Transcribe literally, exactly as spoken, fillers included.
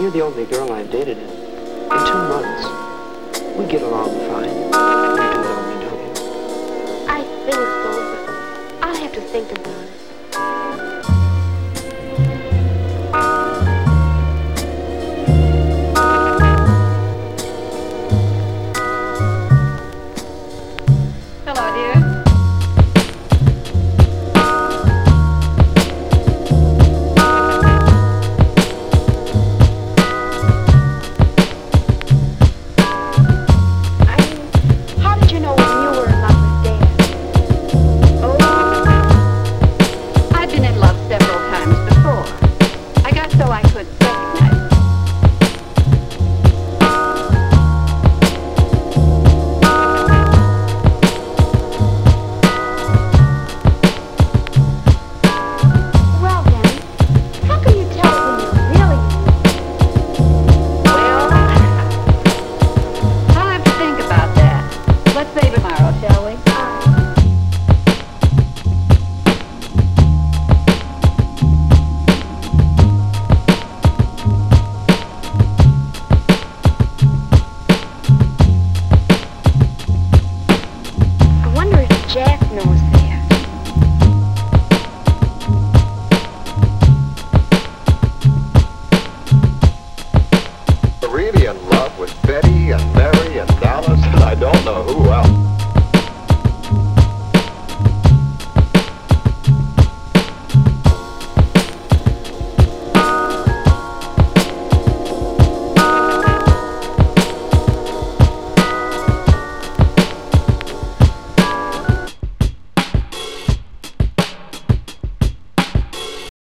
You're the only girl I've dated in, in two months. We get along fine. You do know me, don't you? I think so, but I'll have to think about it.